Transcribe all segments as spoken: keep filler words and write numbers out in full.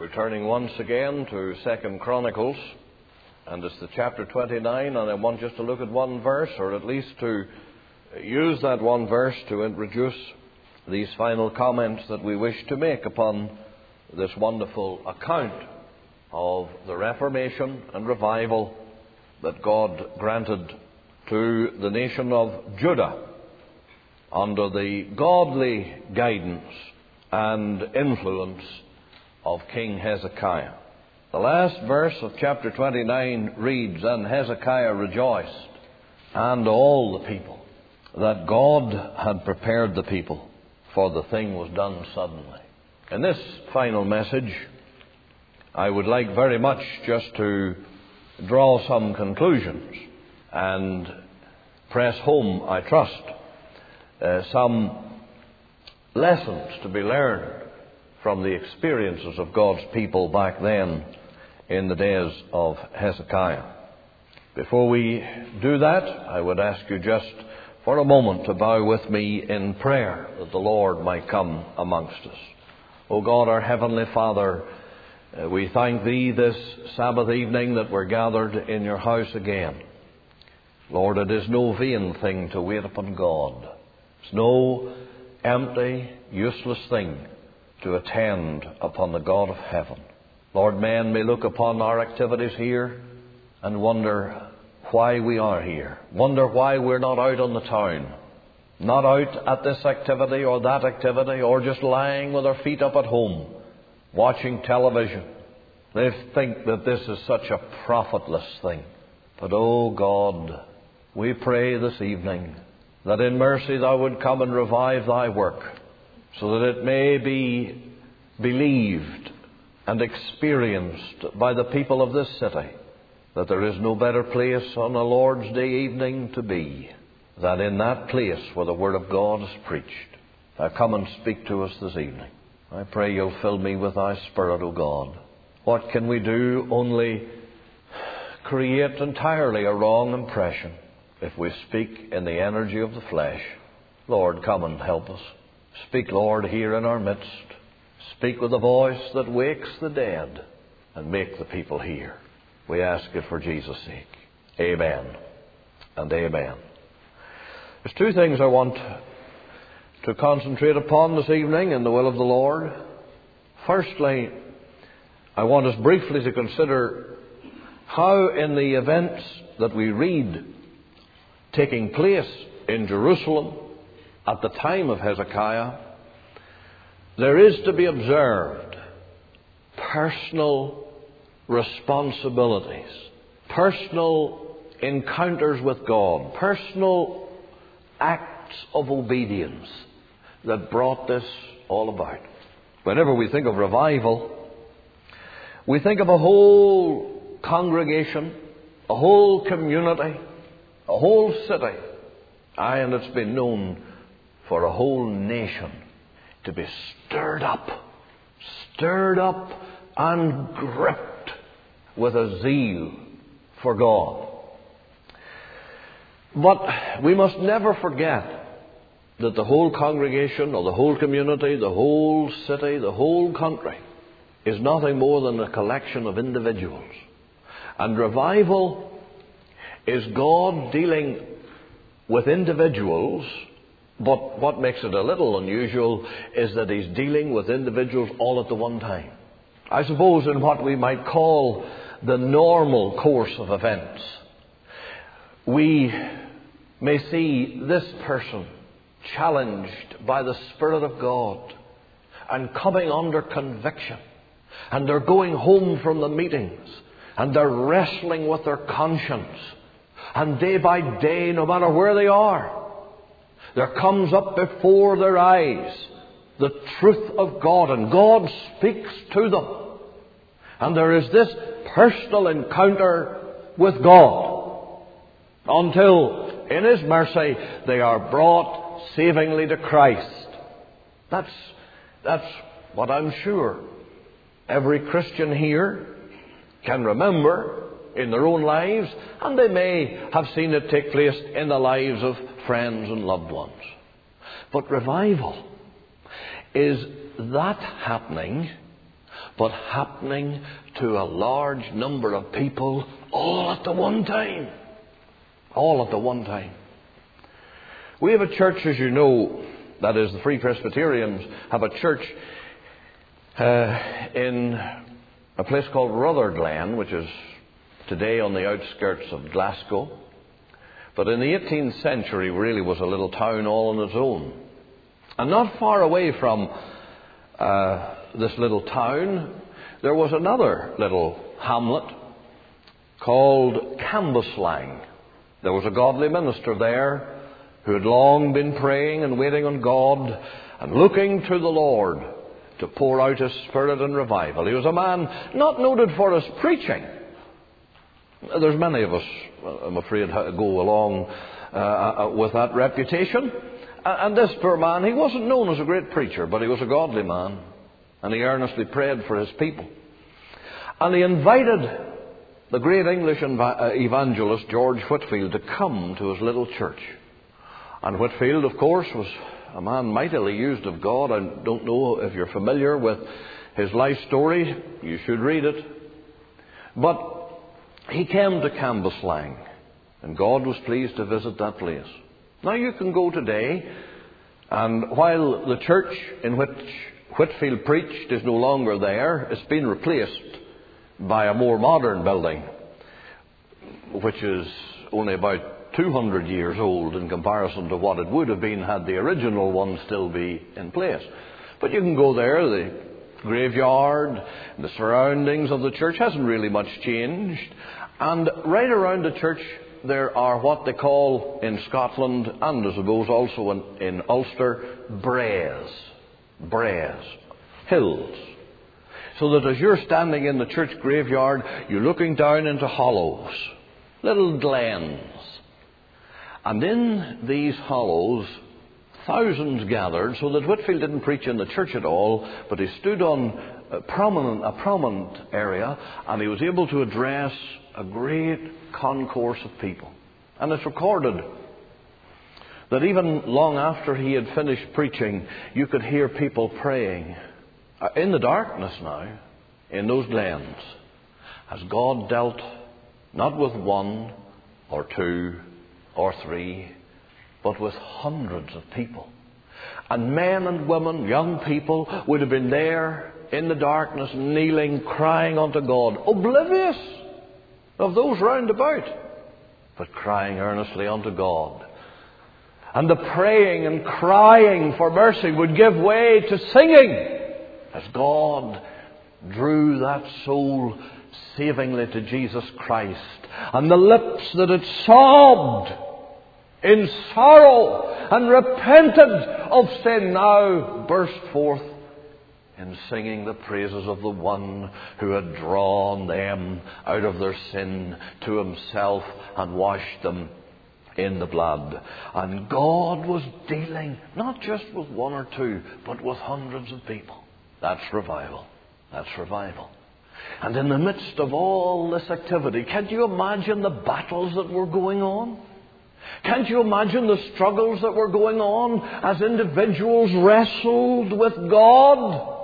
Returning once again to Second Chronicles, and it's the chapter twenty-nine, and I want just to look at one verse, or at least to use that one verse to introduce these final comments that we wish to make upon this wonderful account of the Reformation and revival that God granted to the nation of Judah under the godly guidance and influence of King Hezekiah. The last verse of chapter twenty-nine reads, "And Hezekiah rejoiced, and all the people, that God had prepared the people, for the thing was done suddenly." In this final message, I would like very much just to draw some conclusions and press home, I trust, uh, some lessons to be learned from the experiences of God's people back then in the days of Hezekiah. Before we do that, I would ask you just for a moment to bow with me in prayer that the Lord might come amongst us. O God, our Heavenly Father, uh, we thank Thee this Sabbath evening that we're gathered in Your house again. Lord, it is no vain thing to wait upon God. It's no empty, useless thing to attend upon the God of heaven. Lord, men may look upon our activities here and wonder why we are here. Wonder why we're not out on the town. Not out at this activity or that activity, or just lying with our feet up at home, watching television. They think that this is such a profitless thing. But, oh God, we pray this evening that in mercy Thou would come and revive Thy work, so that it may be believed and experienced by the people of this city that there is no better place on a Lord's Day evening to be than in that place where the Word of God is preached. Now come and speak to us this evening. I pray You'll fill me with Thy Spirit, O God. What can we do? Only create entirely a wrong impression if we speak in the energy of the flesh. Lord, come and help us. Speak, Lord, here in our midst. Speak with a voice that wakes the dead and make the people hear. We ask it for Jesus' sake. Amen and amen. There's two things I want to concentrate upon this evening in the will of the Lord. Firstly, I want us briefly to consider how in the events that we read taking place in Jerusalem at the time of Hezekiah, there is to be observed personal responsibilities, personal encounters with God, personal acts of obedience that brought this all about. Whenever we think of revival, we think of a whole congregation, a whole community, a whole city, aye, and it's been known for a whole nation to be stirred up, stirred up and gripped with a zeal for God. But we must never forget that the whole congregation or the whole community, the whole city, the whole country is nothing more than a collection of individuals. And revival is God dealing with individuals, but what makes it a little unusual is that He's dealing with individuals all at the one time. I suppose in what we might call the normal course of events, we may see this person challenged by the Spirit of God and coming under conviction, and they're going home from the meetings and they're wrestling with their conscience, and day by day, no matter where they are, there comes up before their eyes the truth of God, and God speaks to them. And there is this personal encounter with God until, in His mercy, they are brought savingly to Christ. That's, that's what I'm sure every Christian here can remember in their own lives, and they may have seen it take place in the lives of friends and loved ones. But revival is that happening but happening to a large number of people all at the one time. All at the one time. We have a church, as you know, that is, the Free Presbyterians have a church uh, in a place called Rutherglen, which is today on the outskirts of Glasgow. But in the eighteenth century really was a little town all on its own. And not far away from uh, this little town, there was another little hamlet called Cambuslang. There was a godly minister there who had long been praying and waiting on God and looking to the Lord to pour out His Spirit and revival. He was a man not noted for his preaching. There's many of us, I'm afraid, go along uh, with that reputation. And this poor man, he wasn't known as a great preacher, but he was a godly man. And he earnestly prayed for his people. And he invited the great English evangelist George Whitefield to come to his little church. And Whitefield, of course, was a man mightily used of God. I don't know if you're familiar with his life story. You should read it. But he came to Cambuslang, and God was pleased to visit that place. Now you can go today, and while the church in which Whitefield preached is no longer there, it's been replaced by a more modern building, which is only about two hundred years old in comparison to what it would have been had the original one still be in place. But you can go there. The graveyard, the surroundings of the church hasn't really much changed. And right around the church there are what they call in Scotland, and I suppose also in, in Ulster, braes. Braes. Hills. So that as you're standing in the church graveyard, you're looking down into hollows, little glens. And in these hollows, thousands gathered, so that Whitefield didn't preach in the church at all, but he stood on a prominent, a prominent area, and he was able to address a great concourse of people. And it's recorded that even long after he had finished preaching, you could hear people praying in the darkness now, in those glens, as God dealt not with one or two or three, but with hundreds of people. And men and women, young people, would have been there in the darkness, kneeling, crying unto God, oblivious of those round about, but crying earnestly unto God. And the praying and crying for mercy would give way to singing as God drew that soul savingly to Jesus Christ. And the lips that had sobbed in sorrow and repented of sin now burst forth in singing the praises of the one who had drawn them out of their sin to Himself and washed them in the blood. And God was dealing not just with one or two, but with hundreds of people. That's revival. That's revival. And in the midst of all this activity, can't you imagine the battles that were going on? Can't you imagine the struggles that were going on as individuals wrestled with God?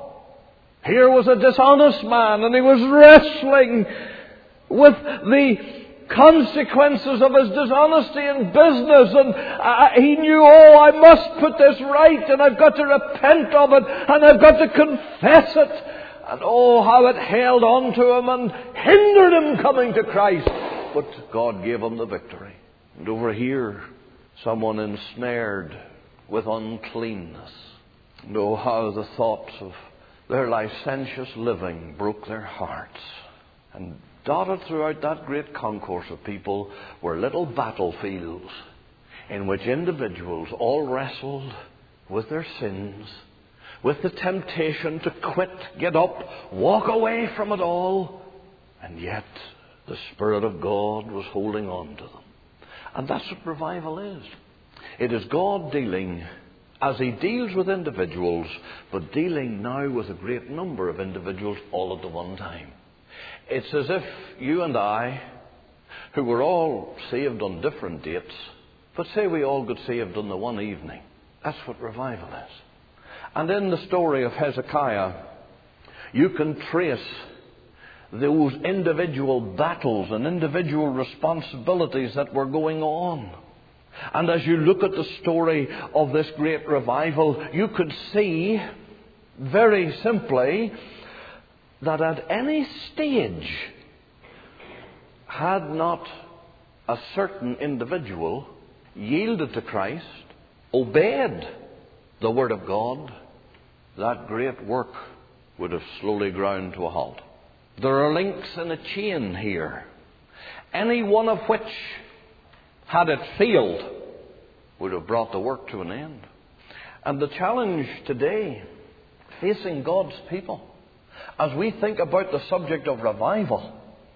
Here was a dishonest man, and he was wrestling with the consequences of his dishonesty in business, and uh, he knew, oh, I must put this right, and I've got to repent of it, and I've got to confess it. And oh, how it held on to him and hindered him coming to Christ. But God gave him the victory. And over here, someone ensnared with uncleanness. And oh, how the thoughts of their licentious living broke their hearts. And dotted throughout that great concourse of people were little battlefields in which individuals all wrestled with their sins, with the temptation to quit, get up, walk away from it all. And yet the Spirit of God was holding on to them. And that's what revival is. It is God dealing as He deals with individuals, but dealing now with a great number of individuals all at the one time. It's as if you and I, who were all saved on different dates, but say we all got saved on the one evening. That's what revival is. And in the story of Hezekiah, You can trace those individual battles and individual responsibilities that were going on. And as you look at the story of this great revival, you could see very simply that at any stage, had not a certain individual yielded to Christ, obeyed the Word of God, that great work would have slowly ground to a halt. There are links in a chain here, any one of which, had it failed, would have brought the work to an end. And the challenge today, facing God's people, as we think about the subject of revival,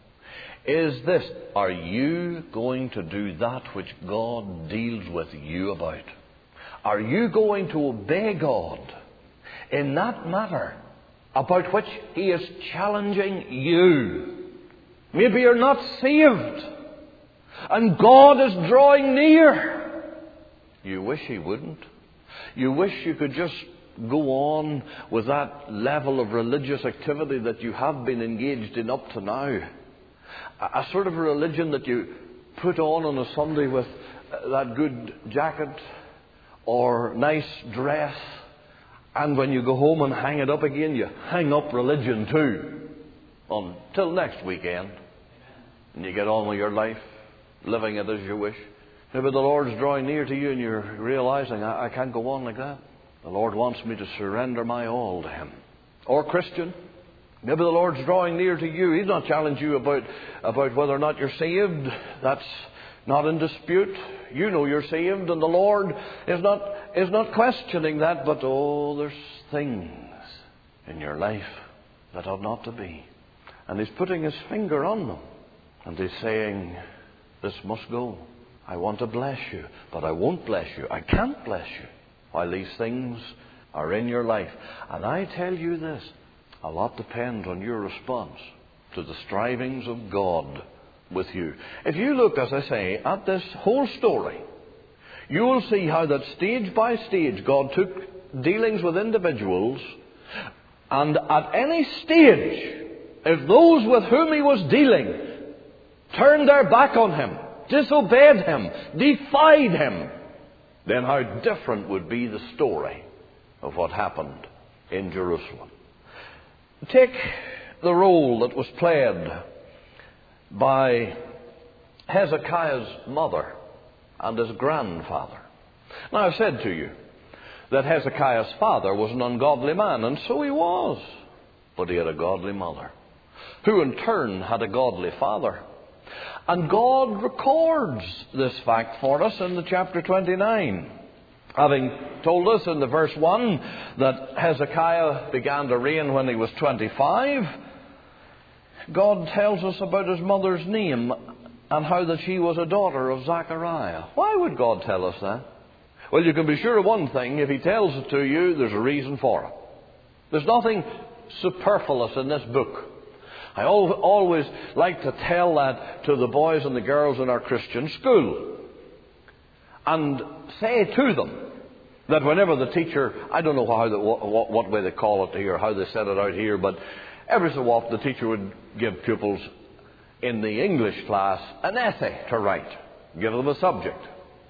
is this: are you going to do that which God deals with you about? Are you going to obey God in that matter about which He is challenging you? Maybe you're not saved, and God is drawing near. You wish He wouldn't. You wish you could just go on with that level of religious activity that you have been engaged in up to now. A sort of religion that you put on on a Sunday with that good jacket or nice dress, and when you go home and hang it up again, you hang up religion too until next weekend, and you get on with your life, living it as you wish. Maybe the Lord's drawing near to you and you're realizing, I, I can't go on like that. The Lord wants me to surrender my all to Him. Or Christian, maybe the Lord's drawing near to you. He's not challenging you about, about whether or not you're saved. That's not in dispute. You know you're saved, and the Lord is not, is not questioning that. But oh, there's things in your life that ought not to be. And He's putting His finger on them. And He's saying, this must go. I want to bless you, but I won't bless you. I can't bless you while these things are in your life. And I tell you this, a lot depends on your response to the strivings of God with you. If you look, as I say, at this whole story, you will see how that stage by stage God took dealings with individuals, and at any stage, if those with whom He was dealing turned their back on Him, disobeyed Him, defied Him, then how different would be the story of what happened in Jerusalem. Take the role that was played by Hezekiah's mother and his grandfather. Now, I've said to you that Hezekiah's father was an ungodly man, and so he was. But he had a godly mother, who in turn had a godly father. And God records this fact for us in the chapter twenty-nine. Having told us in the verse one that Hezekiah began to reign when he was twenty-five, God tells us about his mother's name and how that she was a daughter of Zechariah. Why would God tell us that? Well, you can be sure of one thing: if He tells it to you, there's a reason for it. There's nothing superfluous in this book. I always like to tell that to the boys and the girls in our Christian school, and say to them that whenever the teacher, I don't know how the, what, what way they call it here, how they set it out here, but every so often the teacher would give pupils in the English class an essay to write, give them a subject.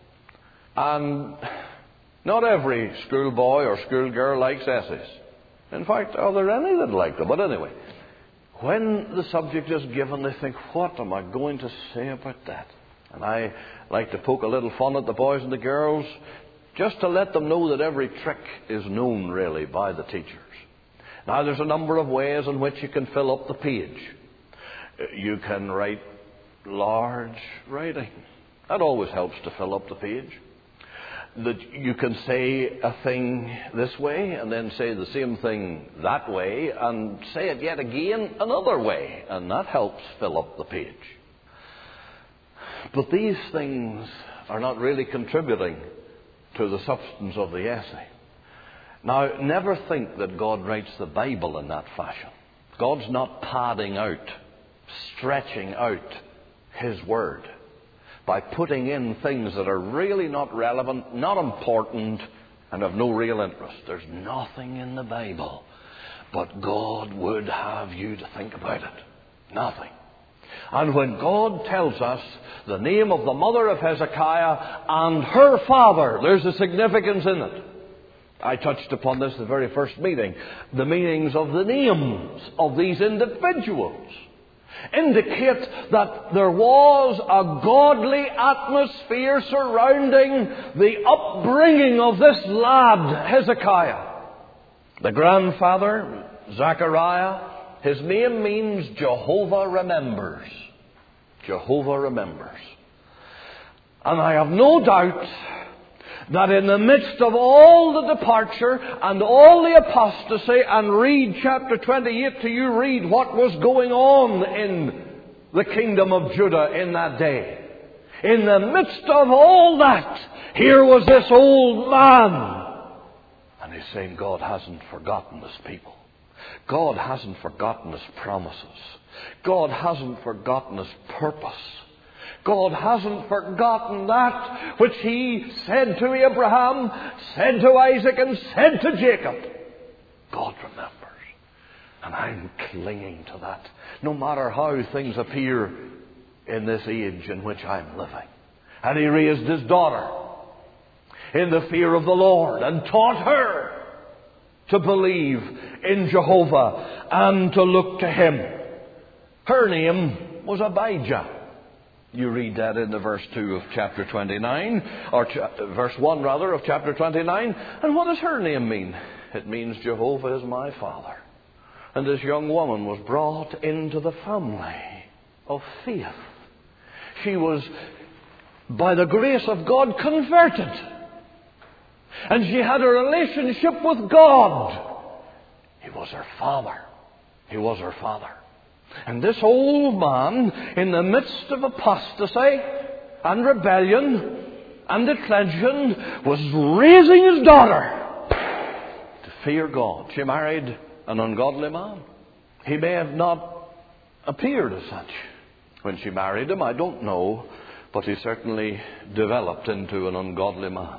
And not every schoolboy or schoolgirl likes essays. In fact, are there any that like them? But anyway, when the subject is given, they think, what am I going to say about that? And I like to poke a little fun at the boys and the girls, just to let them know that every trick is known, really, by the teachers. Now, there's a number of ways in which you can fill up the page. You can write large writing. That always helps to fill up the page. That you can say a thing this way and then say the same thing that way and say it yet again another way, and that helps fill up the page. But these things are not really contributing to the substance of the essay. Now, never think that God writes the Bible in that fashion. God's not padding out, stretching out His Word by putting in things that are really not relevant, not important, and of no real interest. There's nothing in the Bible But God would have you to think about it. Nothing. And when God tells us the name of the mother of Hezekiah and her father, there's a significance in it. I touched upon this at the very first meeting. The meanings of the names of these individuals indicate that there was a godly atmosphere surrounding the upbringing of this lad, Hezekiah. The grandfather, Zechariah, his name means Jehovah remembers. Jehovah remembers. And I have no doubt that in the midst of all the departure and all the apostasy, and read chapter twenty-eight till you read what was going on in the kingdom of Judah in that day. In the midst of all that, here was this old man. And he's saying God hasn't forgotten His people. God hasn't forgotten His promises. God hasn't forgotten His purpose. God hasn't forgotten that which He said to Abraham, said to Isaac, and said to Jacob. God remembers. And I'm clinging to that, no matter how things appear in this age in which I'm living. And He raised His daughter in the fear of the Lord and taught her to believe in Jehovah and to look to Him. Her name was Abijah. You read that in the verse two of chapter twenty-nine, or cha- verse one rather of chapter twenty-nine. And what does her name mean? It means Jehovah is my Father. And this young woman was brought into the family of faith. She was, by the grace of God, converted. And she had a relationship with God. He was her father. He was her father. And this old man, in the midst of apostasy and rebellion and declension, was raising his daughter to fear God. She married an ungodly man. He may have not appeared as such when she married him, I don't know, but he certainly developed into an ungodly man.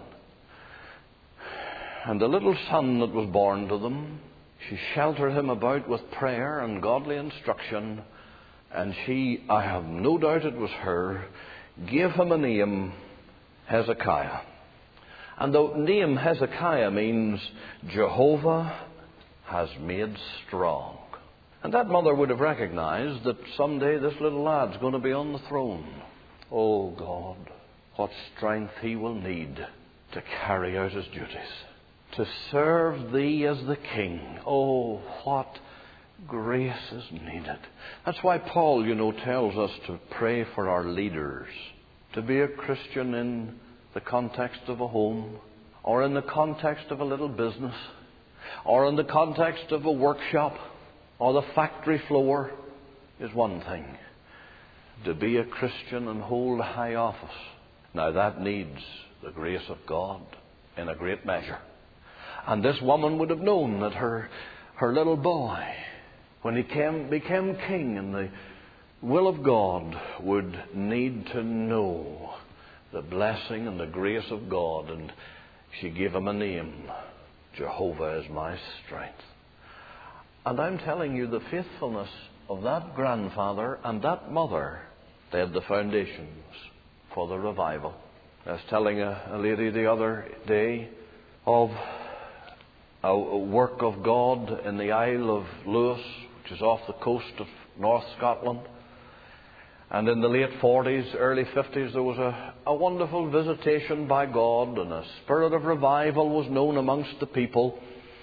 And the little son that was born to them, she sheltered him about with prayer and godly instruction, and she, I have no doubt it was her, gave him a name, Hezekiah. And the name Hezekiah means Jehovah has made strong. And that mother would have recognized that someday this little lad's going to be on the throne. Oh God, what strength he will need to carry out his duties, to serve Thee as the King. Oh, what grace is needed. That's why Paul, you know, tells us to pray for our leaders. To be a Christian in the context of a home, or in the context of a little business, or in the context of a workshop, or the factory floor, is one thing. To be a Christian and hold high office, now that needs the grace of God in a great measure. And this woman would have known that her, her little boy, when he came, became king in the will of God, would need to know the blessing and the grace of God. And she gave him a name. Jehovah is my strength. And I'm telling you, the faithfulness of that grandfather and that mother laid the foundations for the revival. I was telling a, a lady the other day of a work of God in the Isle of Lewis, which is off the coast of North Scotland. And in the late forties, early fifties, there was a, a wonderful visitation by God, and a spirit of revival was known amongst the people.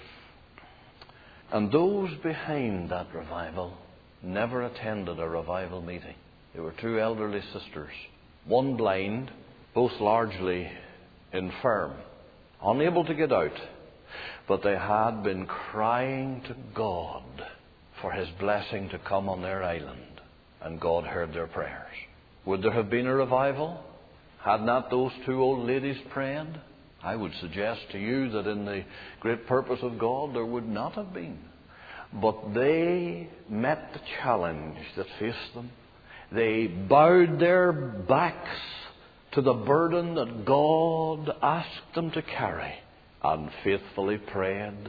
And those behind that revival never attended a revival meeting. They were two elderly sisters, one blind, both largely infirm, unable to get out. But they had been crying to God for His blessing to come on their island. And God heard their prayers. Would there have been a revival had not those two old ladies prayed? I would suggest to you that in the great purpose of God there would not have been. But they met the challenge that faced them. They bowed their backs to the burden that God asked them to carry, and faithfully prayed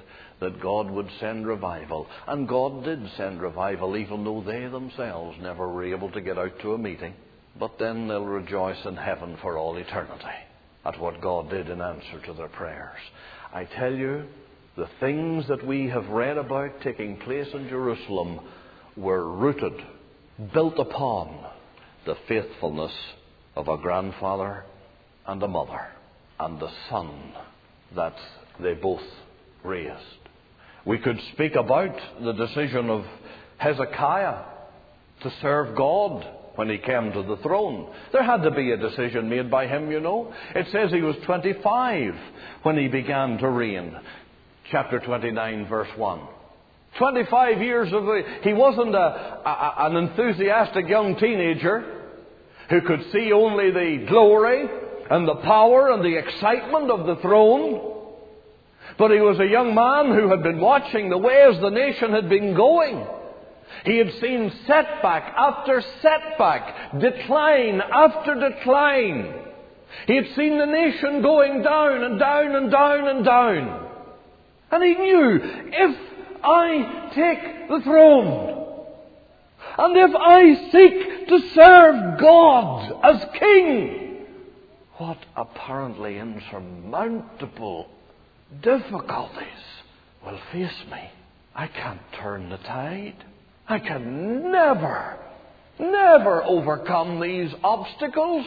that God would send revival. And God did send revival, even though they themselves never were able to get out to a meeting. But then they'll rejoice in heaven for all eternity at what God did in answer to their prayers. I tell you, the things that we have read about taking place in Jerusalem were rooted, built upon the faithfulness of a grandfather and a mother and the son that they both raised. We could speak about the decision of Hezekiah to serve God when he came to the throne. There had to be a decision made by him, you know. It says he was twenty-five when he began to reign. Chapter twenty-nine, verse one. twenty-five years of... He wasn't a, a, an enthusiastic young teenager who could see only the glory and the power and the excitement of the throne. But he was a young man who had been watching the ways the nation had been going. He had seen setback after setback, decline after decline. He had seen the nation going down and down and down and down. And he knew, if I take the throne, and if I seek to serve God as king, what apparently insurmountable difficulties will face me. I can't turn the tide. I can never, never overcome these obstacles.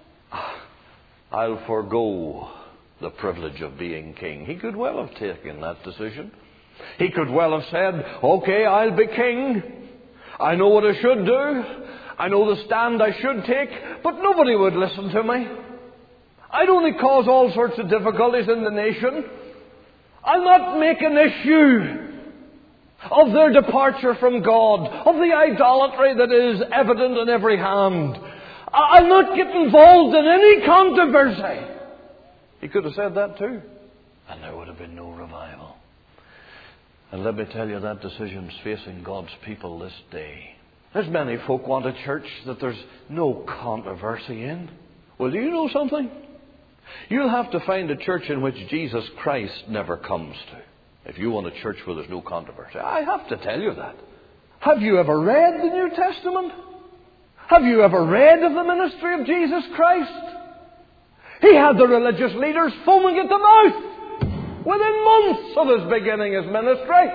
I'll forego the privilege of being king. He could well have taken that decision. He could well have said, okay, I'll be king. I know what I should do. I know the stand I should take, but nobody would listen to me. I'd only cause all sorts of difficulties in the nation. I'll not make an issue of their departure from God, of the idolatry that is evident in every hand. I'll not get involved in any controversy. He could have said that too, and there would have been no revival. And let me tell you, that decision's facing God's people this day. There's many folk want a church that there's no controversy in. Well, do you know something? You'll have to find a church in which Jesus Christ never comes to, if you want a church where there's no controversy. I have to tell you that. Have you ever read the New Testament? Have you ever read of the ministry of Jesus Christ? He had the religious leaders foaming at the mouth within months of his beginning his ministry.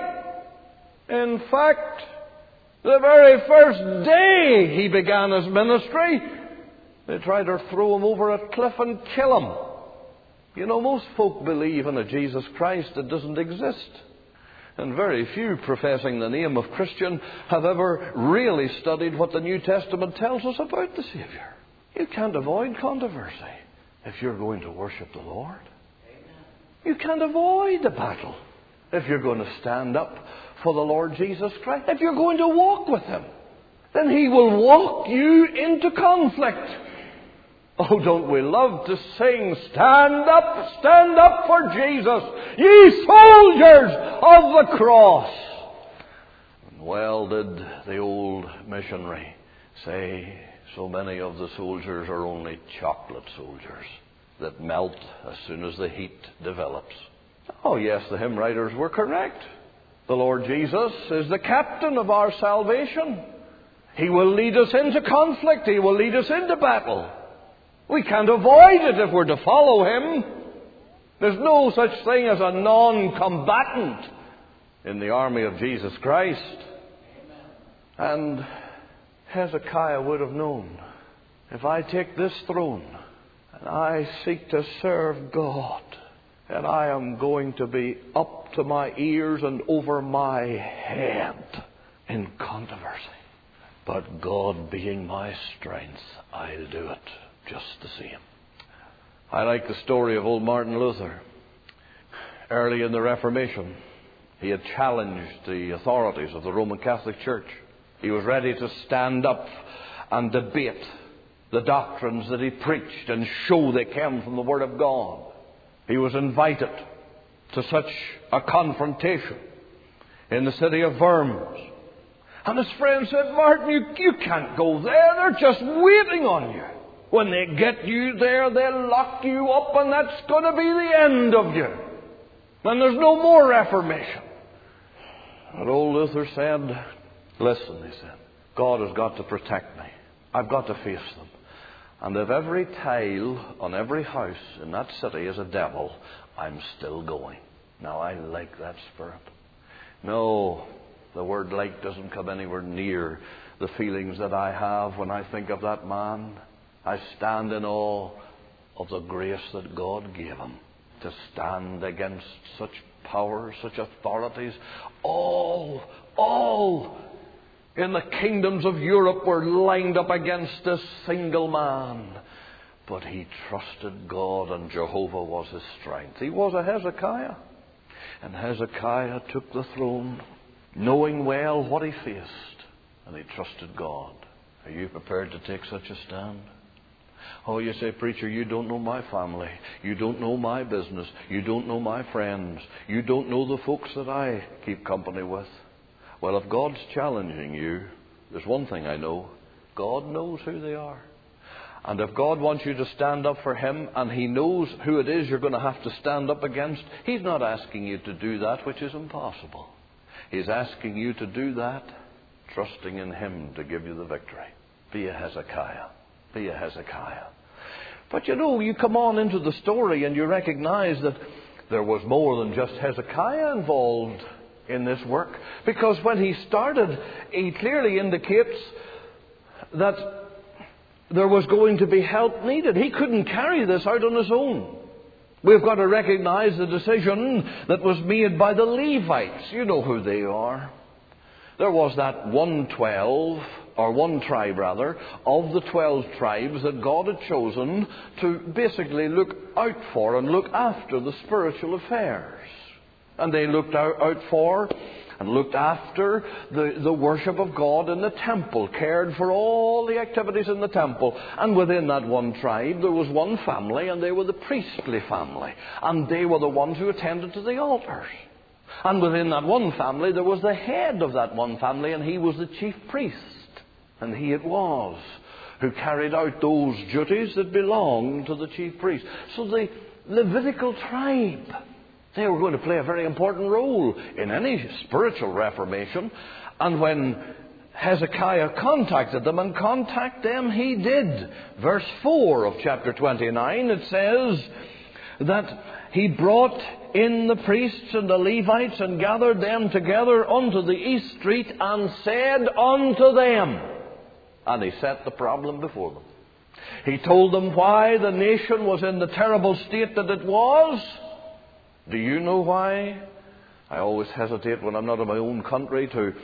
In fact, the very first day he began his ministry, they tried to throw him over a cliff and kill him. You know, most folk believe in a Jesus Christ that doesn't exist. And very few professing the name of Christian have ever really studied what the New Testament tells us about the Savior. You can't avoid controversy if you're going to worship the Lord. You can't avoid the battle if you're going to stand up for the Lord Jesus Christ. If you're going to walk with Him, then He will walk you into conflict. Oh, don't we love to sing, stand up, stand up for Jesus, ye soldiers of the cross. And well did the old missionary say, so many of the soldiers are only chocolate soldiers that melt as soon as the heat develops. Oh yes, the hymn writers were correct. The Lord Jesus is the captain of our salvation. He will lead us into conflict. He will lead us into battle. We can't avoid it if we're to follow Him. There's no such thing as a non-combatant in the army of Jesus Christ. And Hezekiah would have known, if I take this throne and I seek to serve God, and I am going to be up to my ears and over my head in controversy. But God being my strength, I'll do it just the same. I like the story of old Martin Luther. Early in the Reformation, he had challenged the authorities of the Roman Catholic Church. He was ready to stand up and debate the doctrines that he preached and show they came from the Word of God. He was invited to such a confrontation in the city of Worms. And his friend said, Martin, you, you can't go there. They're just waiting on you. When they get you there, they'll lock you up, and that's going to be the end of you. And there's no more Reformation. And old Luther said, listen, he said, God has got to protect me. I've got to face them. And if every tile on every house in that city is a devil, I'm still going. Now, I like that spirit. No, the word like doesn't come anywhere near the feelings that I have when I think of that man. I stand in awe of the grace that God gave him to stand against such powers, such authorities. All, all in the kingdoms of Europe were lined up against this single man. But he trusted God, and Jehovah was his strength. He was a Hezekiah. And Hezekiah took the throne, knowing well what he faced. And he trusted God. Are you prepared to take such a stand? Oh, you say, preacher, you don't know my family. You don't know my business. You don't know my friends. You don't know the folks that I keep company with. Well, if God's challenging you, there's one thing I know. God knows who they are. And if God wants you to stand up for Him, and He knows who it is you're going to have to stand up against, He's not asking you to do that which is impossible. He's asking you to do that, trusting in Him to give you the victory. Be a Hezekiah. Be a Hezekiah. But you know, you come on into the story and you recognize that there was more than just Hezekiah involved in this work. Because when he started, he clearly indicates that there was going to be help needed. He couldn't carry this out on his own. We've got to recognize the decision that was made by the Levites. You know who they are. There was that one twelve, or one tribe rather, of the twelve tribes that God had chosen to basically look out for and look after the spiritual affairs. And they looked out, out for and looked after the, the worship of God in the temple, cared for all the activities in the temple. And within that one tribe there was one family, and they were the priestly family. And they were the ones who attended to the altars. And within that one family there was the head of that one family, and he was the chief priest. And he it was who carried out those duties that belonged to the chief priest. So the Levitical tribe, they were going to play a very important role in any spiritual reformation. And when Hezekiah contacted them, and contact them he did. Verse four of chapter twenty-nine, it says that he brought in the priests and the Levites and gathered them together unto the east street and said unto them, and he set the problem before them. He told them why the nation was in the terrible state that it was. Do you know why? I always hesitate when I'm not in my own country to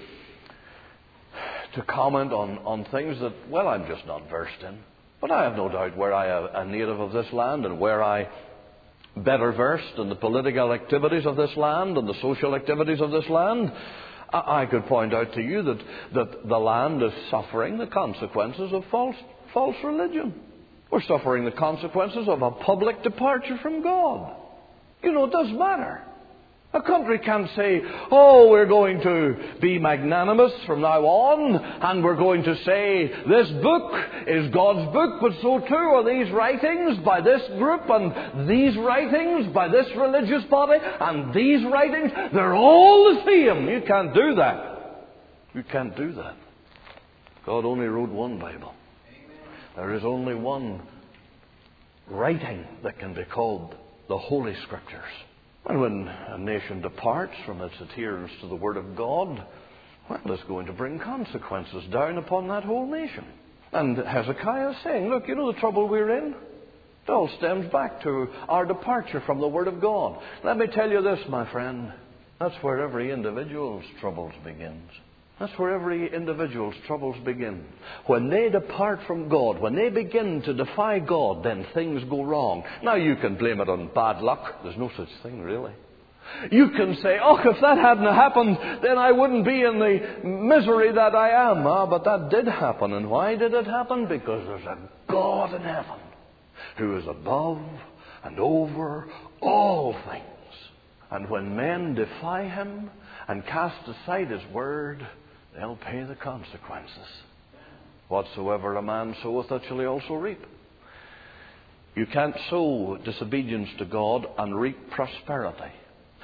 to comment on, on things that, well, I'm just not versed in. But I have no doubt, were I a, a native of this land, and were I better versed in the political activities of this land and the social activities of this land, I, I could point out to you that, that the land is suffering the consequences of false, false religion. We're suffering the consequences of a public departure from God. You know, it does matter. A country can't say, oh, we're going to be magnanimous from now on, and we're going to say this book is God's book, but so too are these writings by this group, and these writings by this religious body, and these writings, they're all the same. You can't do that. You can't do that. God only wrote one Bible. There is only one writing that can be called the Holy Scriptures. And when a nation departs from its adherence to the Word of God, well, it's going to bring consequences down upon that whole nation. And Hezekiah is saying, look, you know the trouble we're in? It all stems back to our departure from the Word of God. Let me tell you this, my friend. That's where every individual's troubles begins. That's where every individual's troubles begin. When they depart from God, when they begin to defy God, then things go wrong. Now, you can blame it on bad luck. There's no such thing, really. You can say, oh, if that hadn't happened, then I wouldn't be in the misery that I am. Ah, but that did happen. And why did it happen? Because there's a God in heaven who is above and over all things. And when men defy Him and cast aside His Word, they'll pay the consequences. Whatsoever a man soweth, that shall he also reap. You can't sow disobedience to God and reap prosperity.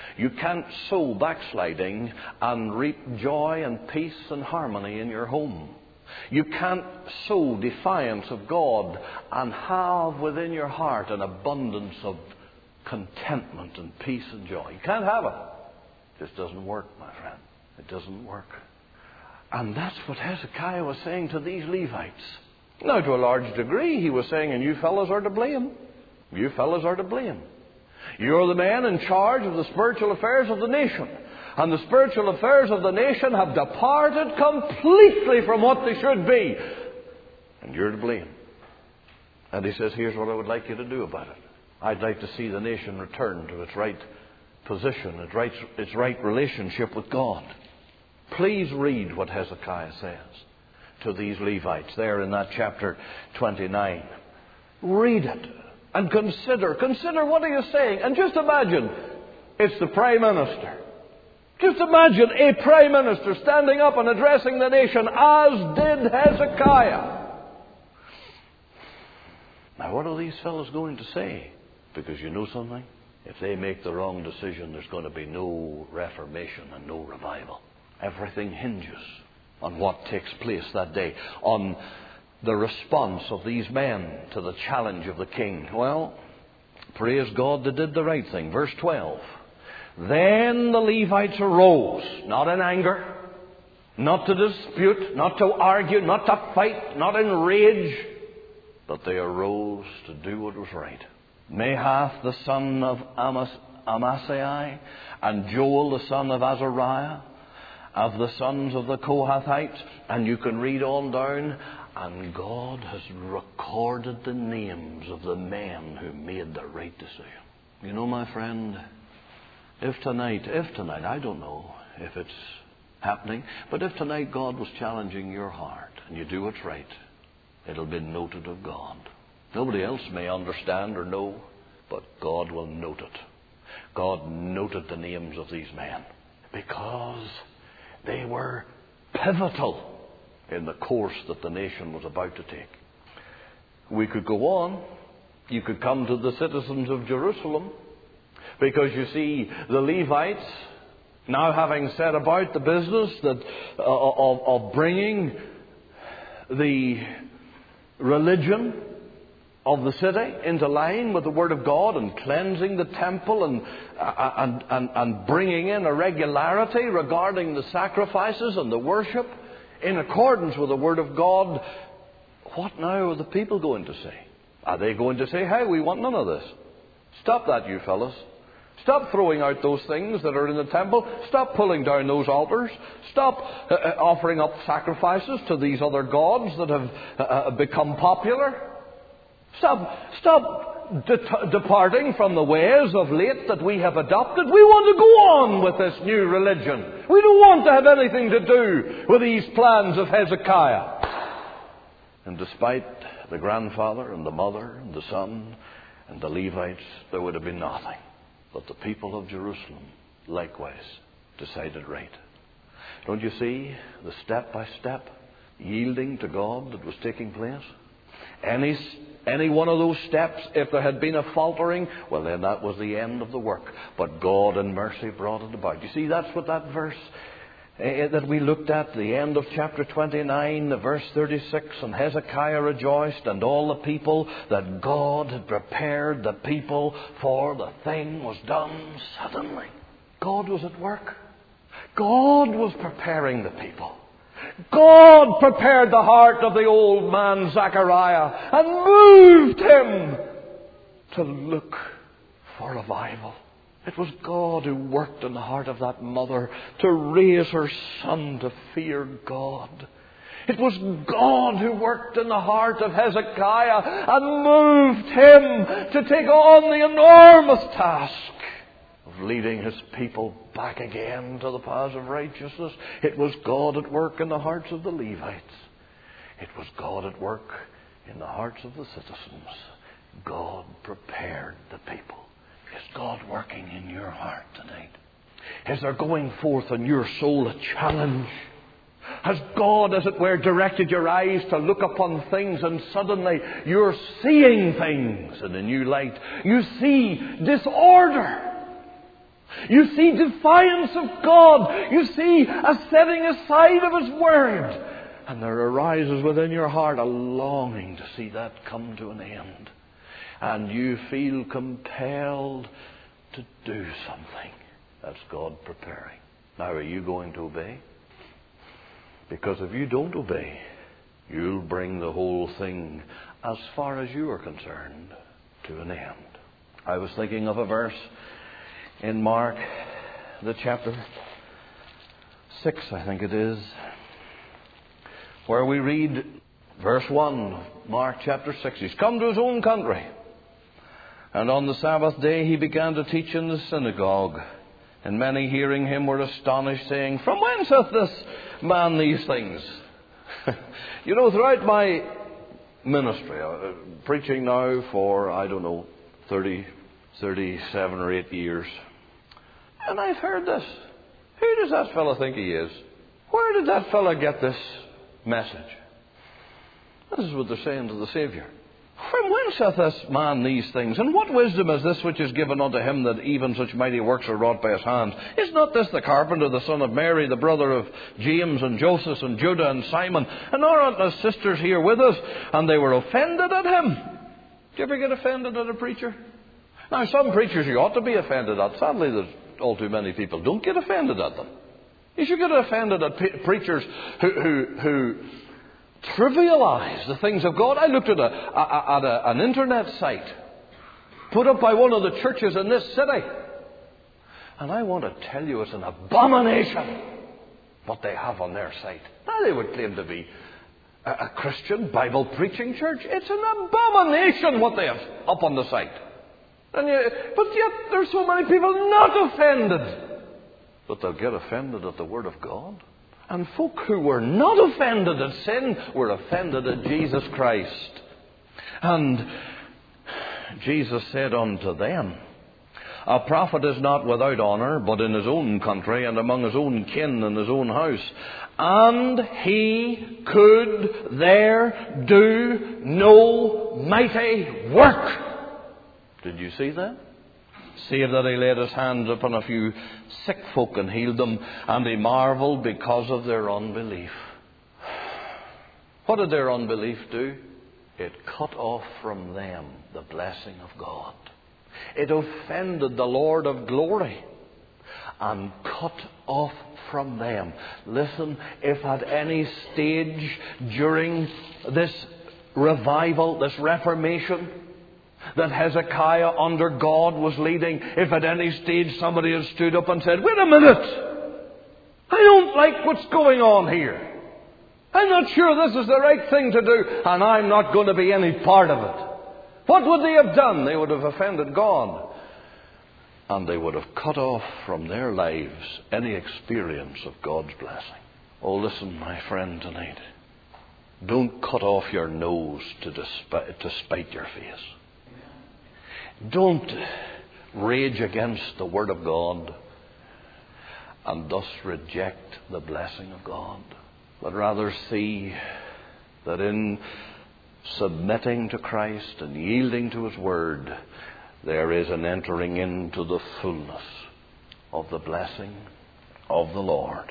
You can't sow backsliding and reap joy and peace and harmony in your home. You can't sow defiance of God and have within your heart an abundance of contentment and peace and joy. You can't have it. It just doesn't work, my friend. It doesn't work. And that's what Hezekiah was saying to these Levites. Now, to a large degree, he was saying, and you fellows are to blame. You fellows are to blame. You're the men in charge of the spiritual affairs of the nation. And the spiritual affairs of the nation have departed completely from what they should be. And you're to blame. And he says, here's what I would like you to do about it. I'd like to see the nation return to its right position, its right, its right relationship with God. Please read what Hezekiah says to these Levites there in that chapter twenty-nine. Read it and consider. Consider what he is saying. And just imagine it's the Prime Minister. Just imagine a Prime Minister standing up and addressing the nation as did Hezekiah. Now, what are these fellows going to say? Because you know something? If they make the wrong decision, there's going to be no reformation and no revival. Everything hinges on what takes place that day, on the response of these men to the challenge of the king. Well, praise God, they did the right thing. Verse twelve. Then the Levites arose, not in anger, not to dispute, not to argue, not to fight, not in rage, but they arose to do what was right. Mahath the son of Amas, Amasai and Joel the son of Azariah, of the sons of the Kohathites, and you can read on down, and God has recorded the names of the men who made the right decision. You know, my friend, if tonight, if tonight, I don't know if it's happening, but if tonight God was challenging your heart and you do what's right, it'll be noted of God. Nobody else may understand or know, but God will note it. God noted the names of these men because they were pivotal in the course that the nation was about to take. We could go on. You could come to the citizens of Jerusalem, because you see, the Levites, now having set about the business that uh, of, of bringing the religion of the city into line with the Word of God and cleansing the temple and, uh, and, and, and bringing in a regularity regarding the sacrifices and the worship in accordance with the Word of God, what now are the people going to say? Are they going to say, hey, we want none of this? Stop that, you fellas. Stop throwing out those things that are in the temple. Stop pulling down those altars. Stop uh, offering up sacrifices to these other gods that have uh, become popular. Stop, stop de- departing from the ways of late that we have adopted. We want to go on with this new religion. We don't want to have anything to do with these plans of Hezekiah. And despite the grandfather and the mother and the son and the Levites, there would have been nothing. But the people of Jerusalem likewise decided right. Don't you see the step-by-step yielding to God that was taking place? Any, any one of those steps, if there had been a faltering, well, then that was the end of the work. But God in mercy brought it about. You see, that's what that verse uh, that we looked at, the end of chapter twenty-nine, the verse thirty-six, and Hezekiah rejoiced, and all the people, that God had prepared the people, for the thing was done suddenly. God was at work. God was preparing the people. God prepared the heart of the old man Zechariah and moved him to look for revival. It was God who worked in the heart of that mother to raise her son to fear God. It was God who worked in the heart of Hezekiah and moved him to take on the enormous task of leading his people back again to the paths of righteousness. It was God at work in the hearts of the Levites. It was God at work in the hearts of the citizens. God prepared the people. Is God working in your heart tonight? Is there going forth in your soul a challenge? Has God, as it were, directed your eyes to look upon things, and suddenly you're seeing things in a new light? You see disorder. You see defiance of God. You see a setting aside of His Word. And there arises within your heart a longing to see that come to an end. And you feel compelled to do something. That's God preparing. Now, are you going to obey? Because if you don't obey, you'll bring the whole thing, as far as you are concerned, to an end. I was thinking of a verse in Mark, the chapter six, I think it is, where we read verse one, Mark chapter six. He's come to his own country, and on the Sabbath day he began to teach in the synagogue. And many hearing him were astonished, saying, From whence hath this man these things? You know, throughout my ministry, uh, preaching now for, I don't know, thirty, thirty-seven or eight years, and I've heard this. Who does that fellow think he is? Where did that fellow get this message? This is what they're saying to the Saviour. From whence hath this man these things? And what wisdom is this which is given unto him, that even such mighty works are wrought by his hands? Is not this the carpenter, the son of Mary, the brother of James and Joseph and Judah and Simon? And are not his sisters here with us? And they were offended at him. Do you ever get offended at a preacher? Now, some preachers you ought to be offended at. Sadly, there's all too many people don't get offended at them. You should get offended at pe- preachers who... who, who trivialize the things of God. I looked at, a, a, at a, an internet site put up by one of the churches in this city, and I want to tell you it's an abomination what they have on their site. Now, they would claim to be a, a Christian Bible preaching church. It's an abomination what they have up on the site. And you, but yet there's so many people not offended, but they'll get offended at the Word of God. And folk who were not offended at sin were offended at Jesus Christ. And Jesus said unto them, A prophet is not without honour, but in his own country, and among his own kin and his own house. And he could there do no mighty work. Did you see that? Save that he laid his hands upon a few sick folk and healed them, and he marvelled because of their unbelief. What did their unbelief do? It cut off from them the blessing of God. It offended the Lord of glory and cut off from them. Listen, if at any stage during this revival, this Reformation, that Hezekiah under God was leading, if at any stage somebody had stood up and said, Wait a minute, I don't like what's going on here. I'm not sure this is the right thing to do, and I'm not going to be any part of it. What would they have done? They would have offended God. And they would have cut off from their lives any experience of God's blessing. Oh, listen, my friend, tonight. Don't cut off your nose to, despi- to spite your face. Don't rage against the Word of God and thus reject the blessing of God, but rather see that in submitting to Christ and yielding to His Word, there is an entering into the fullness of the blessing of the Lord.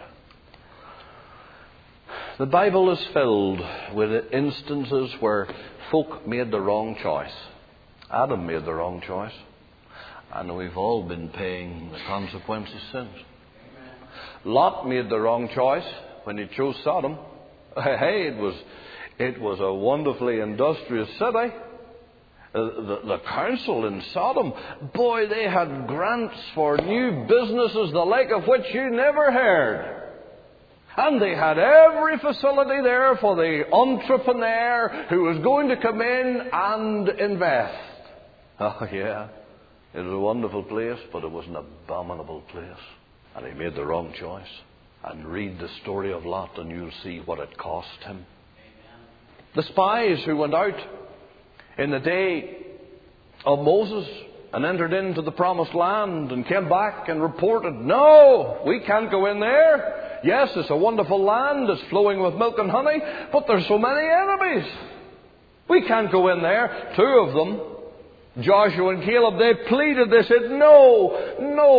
The Bible is filled with instances where folk made the wrong choice. Adam made the wrong choice, and we've all been paying the consequences since. Lot made the wrong choice when he chose Sodom. Hey, it was it was a wonderfully industrious city. Uh, the, the council in Sodom, boy, they had grants for new businesses, the like of which you never heard. And they had every facility there for the entrepreneur who was going to come in and invest. Oh, yeah. It was a wonderful place, but it was an abominable place. And he made the wrong choice. And read the story of Lot and you'll see what it cost him. Amen. The spies who went out in the day of Moses and entered into the promised land and came back and reported, No, we can't go in there. Yes, it's a wonderful land. It's flowing with milk and honey. But there's so many enemies. We can't go in there. Two of them, Joshua and Caleb, they pleaded. They said, No, no.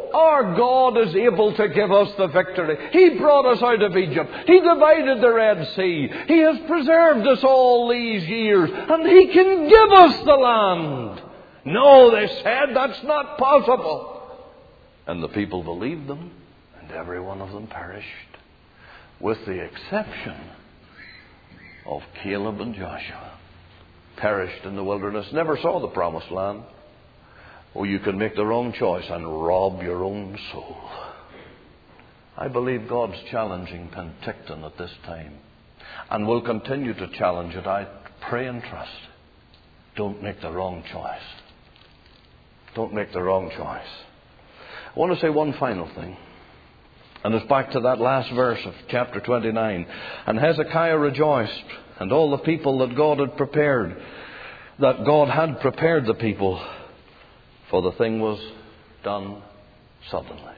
our God is able to give us the victory. He brought us out of Egypt. He divided the Red Sea. He has preserved us all these years. And He can give us the land. No, they said, that's not possible. And the people believed them, and every one of them perished, with the exception of Caleb and Joshua. Perished in the wilderness, never saw the promised land. Oh, you can make the wrong choice and rob your own soul. I believe God's challenging Penticton at this time, and will continue to challenge it. I pray and trust. Don't make the wrong choice. Don't make the wrong choice. I want to say one final thing. And it's back to that last verse of chapter twenty-nine. And Hezekiah rejoiced, and all the people that God had prepared, that God had prepared the people, for the thing was done suddenly.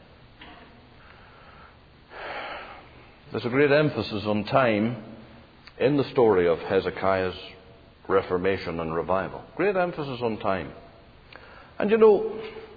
There's a great emphasis on time in the story of Hezekiah's reformation and revival. Great emphasis on time. And you know,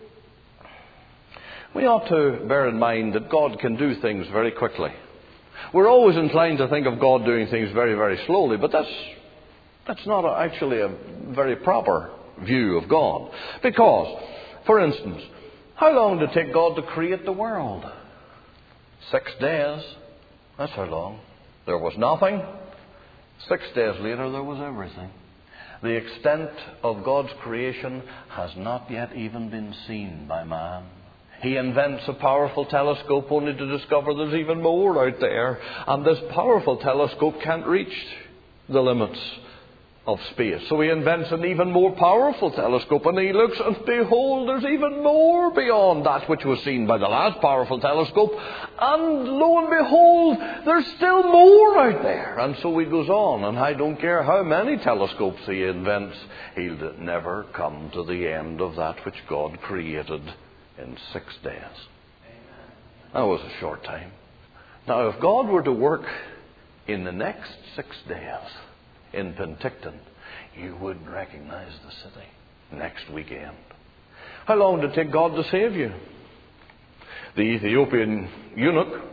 we ought to bear in mind that God can do things very quickly. We're always inclined to think of God doing things very, very slowly, but that's that's not a, actually a very proper view of God. Because, for instance, how long did it take God to create the world? Six days. That's how long. There was nothing. Six days later, there was everything. The extent of God's creation has not yet even been seen by man. He invents a powerful telescope only to discover there's even more out there. And this powerful telescope can't reach the limits of space. So he invents an even more powerful telescope, and he looks, and behold, there's even more beyond that which was seen by the last powerful telescope. And lo and behold, there's still more out there. And so he goes on, and I don't care how many telescopes he invents, he'll never come to the end of that which God created in six days. That was a short time. Now, if God were to work in the next six days in Penticton, you wouldn't recognize the city next weekend. How long did it take God to save you? The Ethiopian eunuch,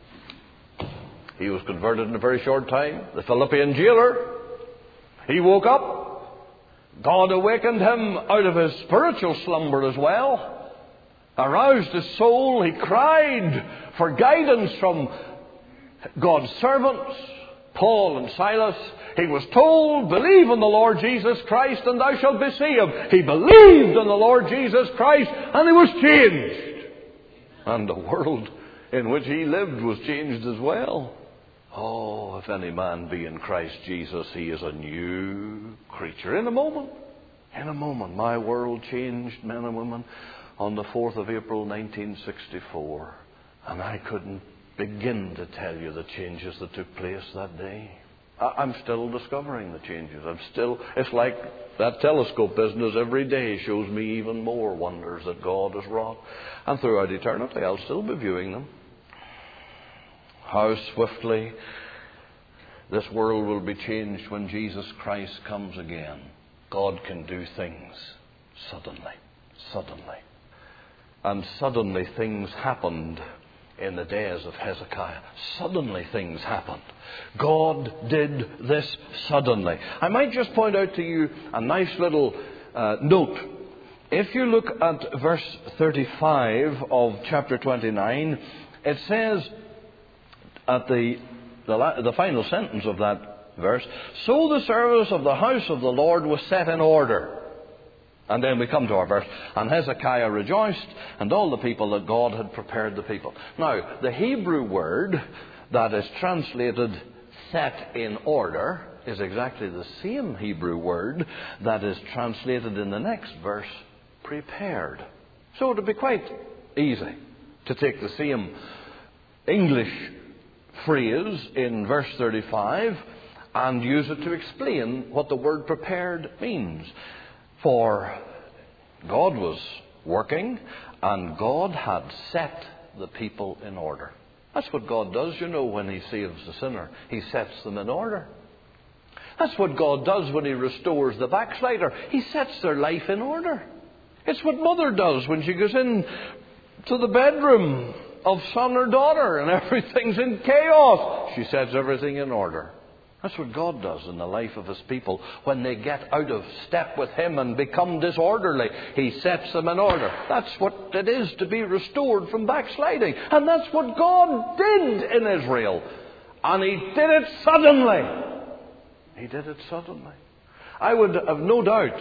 he was converted in a very short time. The Philippian jailer, he woke up. God awakened him out of his spiritual slumber as well. Aroused his soul. He cried for guidance from God's servants, Paul and Silas. He was told, believe in the Lord Jesus Christ and thou shalt be saved. He believed in the Lord Jesus Christ and he was changed. And the world in which he lived was changed as well. Oh, if any man be in Christ Jesus, he is a new creature. In a moment, in a moment, my world changed, men and women, on the fourth of April nineteen sixty-four. And I couldn't begin to tell you the changes that took place that day. I'm still discovering the changes. I'm still, it's like that telescope business every day shows me even more wonders that God has wrought. And throughout eternity, I'll still be viewing them. How swiftly this world will be changed when Jesus Christ comes again. God can do things suddenly, suddenly. And suddenly things happened in the days of Hezekiah. Suddenly things happened. God did this suddenly. I might just point out to you a nice little uh, note. If you look at verse thirty-five of chapter twenty-nine, it says at the, the, the final sentence of that verse, so the service of the house of the Lord was set in order. And then we come to our verse. And Hezekiah rejoiced, and all the people that God had prepared the people. Now, the Hebrew word that is translated set in order is exactly the same Hebrew word that is translated in the next verse, prepared. So it would be quite easy to take the same English phrase in verse thirty-five and use it to explain what the word prepared means. For God was working, and God had set the people in order. That's what God does, you know, when He saves the sinner. He sets them in order. That's what God does when He restores the backslider. He sets their life in order. It's what mother does when she goes in to the bedroom of son or daughter and everything's in chaos. She sets everything in order. That's what God does in the life of His people. When they get out of step with Him and become disorderly, He sets them in order. That's what it is to be restored from backsliding. And that's what God did in Israel. And He did it suddenly. He did it suddenly. I would have no doubt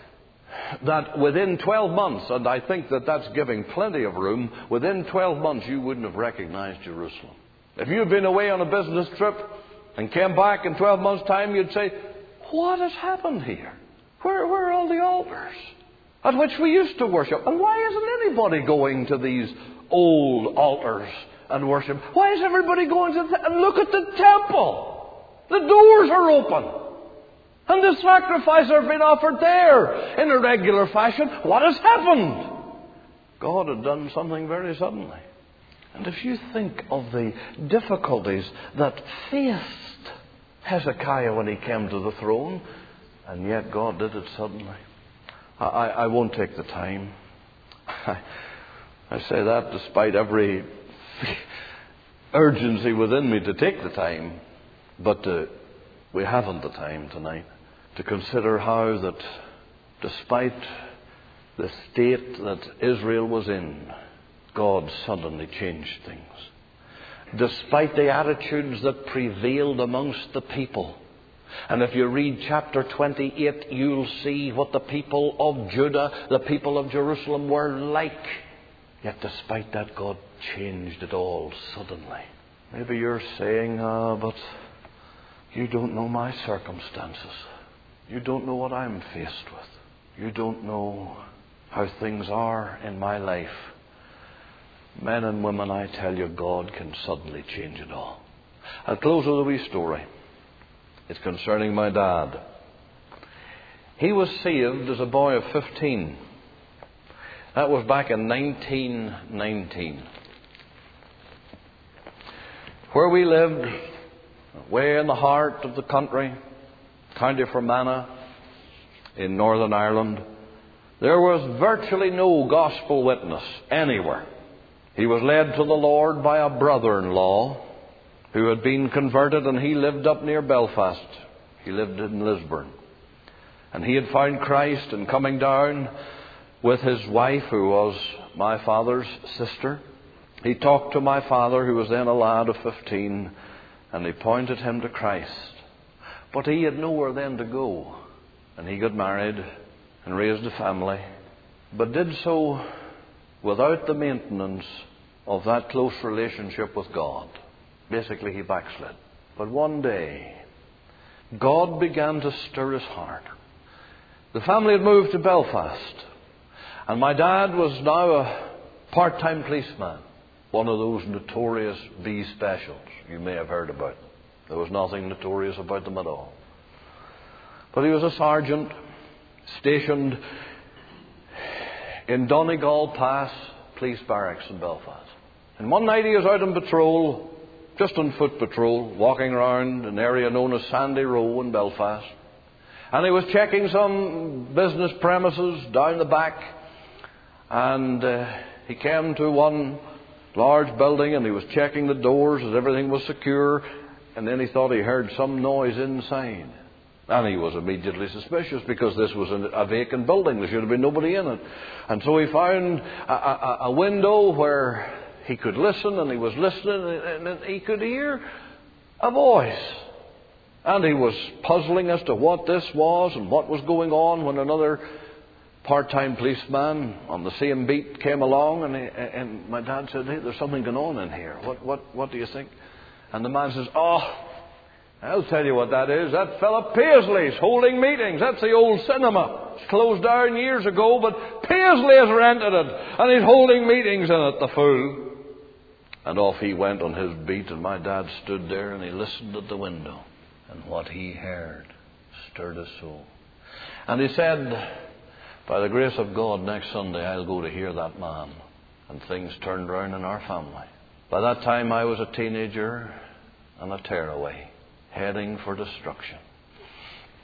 that within twelve months, and I think that that's giving plenty of room, within twelve months you wouldn't have recognized Jerusalem. If you had been away on a business trip and came back in twelve months' time, you'd say, what has happened here? Where, where are all the altars at which we used to worship? And why isn't anybody going to these old altars and worship? Why is everybody going to... Th- and look at the temple. The doors are open. And the sacrifices are being offered there in a regular fashion. What has happened? God had done something very suddenly. And if you think of the difficulties that faced Hezekiah when he came to the throne, and yet God did it suddenly. I, I, I won't take the time. I, I say that despite every urgency within me to take the time. But uh, we haven't the time tonight to consider how that despite the state that Israel was in, God suddenly changed things. Despite the attitudes that prevailed amongst the people. And if you read chapter twenty-eight, you'll see what the people of Judah, the people of Jerusalem were like. Yet despite that, God changed it all suddenly. Maybe you're saying, ah, but you don't know my circumstances. You don't know what I'm faced with. You don't know how things are in my life. Men and women, I tell you, God can suddenly change it all. I'll close with a wee story. It's concerning my dad. He was saved as a boy of fifteen. That was back in nineteen nineteen. Where we lived, way in the heart of the country, County Fermanagh, in Northern Ireland, there was virtually no gospel witness anywhere. He was led to the Lord by a brother-in-law who had been converted, and he lived up near Belfast. He lived in Lisburn. And he had found Christ, and coming down with his wife, who was my father's sister, he talked to my father, who was then a lad of fifteen, and he pointed him to Christ. But he had nowhere then to go. And he got married and raised a family, but did so without the maintenance of that close relationship with God. Basically, he backslid. But one day, God began to stir his heart. The family had moved to Belfast, and my dad was now a part-time policeman, one of those notorious B specials you may have heard about. There was nothing notorious about them at all. But he was a sergeant stationed in Donegal Pass Police Barracks in Belfast. And one night he was out on patrol, just on foot patrol, walking around an area known as Sandy Row in Belfast. And he was checking some business premises down the back. And uh, he came to one large building, and he was checking the doors that everything was secure. And then he thought he heard some noise inside. And he was immediately suspicious, because this was a vacant building. There should have been nobody in it. And so he found a, a, a window where he could listen, and he was listening, and he could hear a voice. And he was puzzling as to what this was and what was going on, when another part-time policeman on the same beat came along, and, he, and my dad said, "Hey, there's something going on in here. What, what, what do you think?" And the man says, "Oh, I'll tell you what that is. That fella Paisley's holding meetings. That's the old cinema. It's closed down years ago, but Paisley has rented it, and he's holding meetings in it, the fool." And off he went on his beat, and my dad stood there, and he listened at the window. And what he heard stirred his soul. And he said, "By the grace of God, next Sunday I'll go to hear that man." And things turned round in our family. By that time I was a teenager and a tearaway, heading for destruction.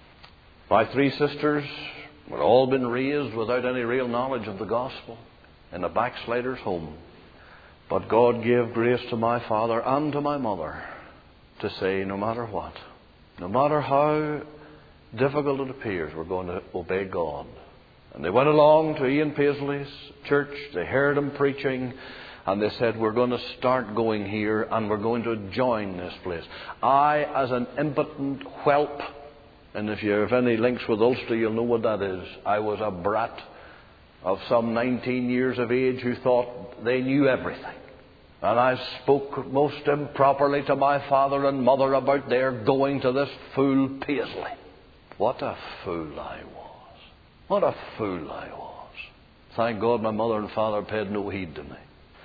My three sisters were all been raised without any real knowledge of the gospel. in a backslider's home. But God gave grace to my father and to my mother to say, no matter what, no matter how difficult it appears, we're going to obey God. And they went along to Ian Paisley's church. They heard him preaching. And they said, we're going to start going here and we're going to join this place. I, as an impotent whelp, and if you have any links with Ulster, you'll know what that is. I was a brat of some nineteen years of age who thought they knew everything. And I spoke most improperly to my father and mother about their going to this fool Paisley. What a fool I was. What a fool I was. Thank God my mother and father paid no heed to me.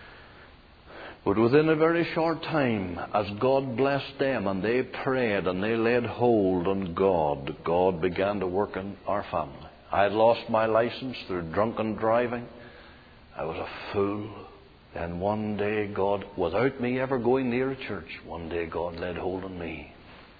But within a very short time, as God blessed them and they prayed and they laid hold on God, God began to work in our family. I had lost my license through drunken driving. I was a fool. And one day God, without me ever going near a church, one day God laid hold on me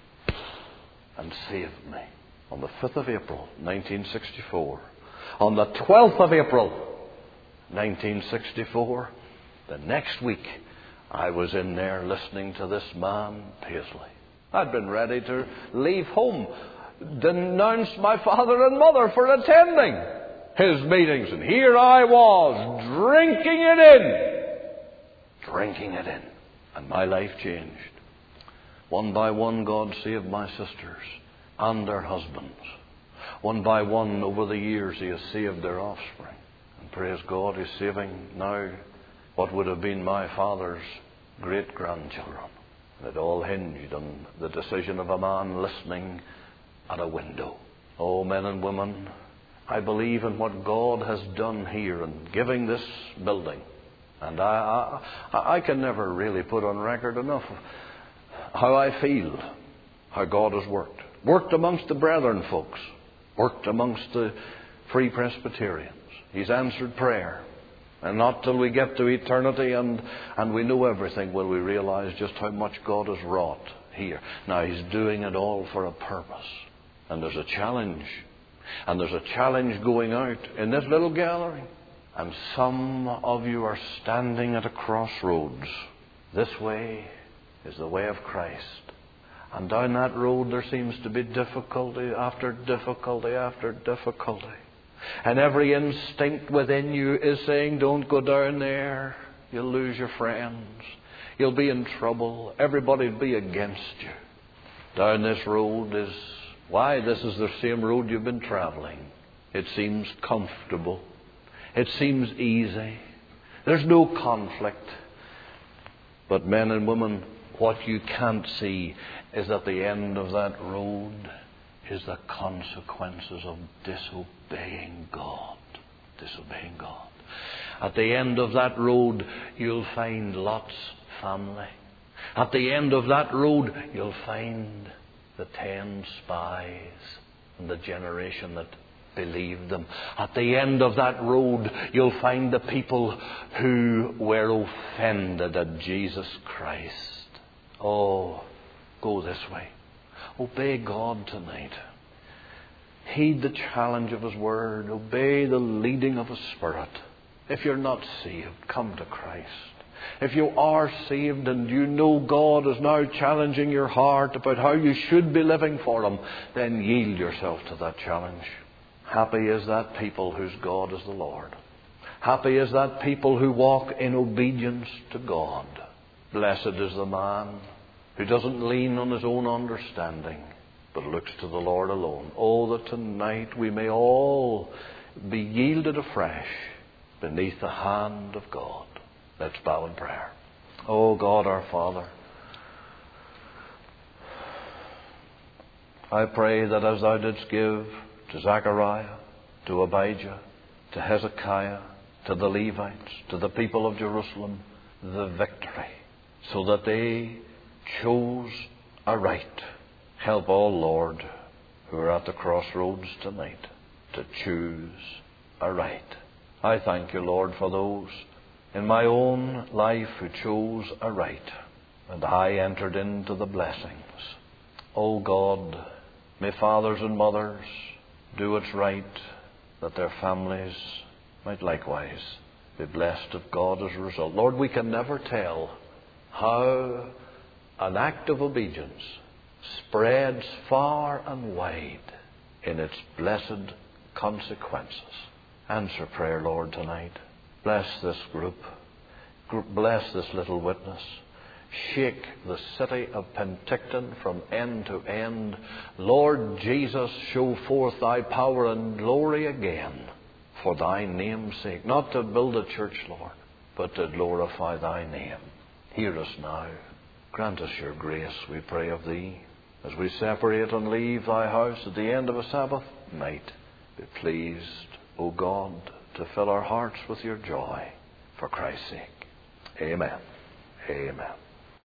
and saved me. On the fifth of April, nineteen sixty-four. On the twelfth of April, nineteen sixty-four, the next week, I was in there listening to this man, Paisley. I'd been ready to leave home, denounce my father and mother for attending his meetings. And here I was, drinking it in. Drinking it in. And my life changed. One by one, God saved my sisters and their husbands. One by one, over the years, He has saved their offspring. And praise God, He's saving now what would have been my father's great-grandchildren. It all hinged on the decision of a man listening at a window. Oh, men and women, I believe in what God has done here in giving this building. And I, I, I can never really put on record enough how I feel, how God has worked. Worked amongst the brethren folks. Worked amongst the Free Presbyterians. He's answered prayer. And not till we get to eternity and, and we know everything will we realize just how much God has wrought here. Now, He's doing it all for a purpose. And there's a challenge. And there's a challenge going out in this little gathering. And some of you are standing at a crossroads. This way is the way of Christ. And down that road there seems to be difficulty after difficulty after difficulty. And every instinct within you is saying, don't go down there. You'll lose your friends. You'll be in trouble. Everybody will be against you. Down this road is, why, this is the same road you've been traveling. It seems comfortable. It seems easy. There's no conflict. But men and women, what you can't see is at the end of that road is the consequences of disobeying God. Disobeying God. At the end of that road, you'll find Lot's family. At the end of that road, you'll find the ten spies and the generation that believed them. At the end of that road, you'll find the people who were offended at Jesus Christ. Oh, go this way. Obey God tonight. Heed the challenge of His Word. Obey the leading of His Spirit. If you're not saved, come to Christ. If you are saved and you know God is now challenging your heart about how you should be living for Him, then yield yourself to that challenge. Happy is that people whose God is the Lord. Happy is that people who walk in obedience to God. Blessed is the man who doesn't lean on his own understanding, but looks to the Lord alone. Oh, that tonight we may all be yielded afresh beneath the hand of God. Let's bow in prayer. Oh, God our Father, I pray that as Thou didst give to Zechariah, to Abijah, to Hezekiah, to the Levites, to the people of Jerusalem, the victory, so that they chose aright. Help all, Lord, who are at the crossroads tonight to choose aright. I thank You, Lord, for those in my own life who chose aright, and I entered into the blessings. O God, may fathers and mothers do what's right, that their families might likewise be blessed of God as a result. Lord, we can never tell how an act of obedience spreads far and wide in its blessed consequences. Answer prayer, Lord, tonight. Bless this group. Bless this little witness. Shake the city of Penticton from end to end. Lord Jesus, show forth thy power and glory again for thy name's sake. Not to build a church, Lord, but to glorify thy name. Hear us now. Grant us your grace, we pray of thee, as we separate and leave thy house at the end of a Sabbath night. Be pleased, O God, to fill our hearts with your joy for Christ's sake. Amen. Amen.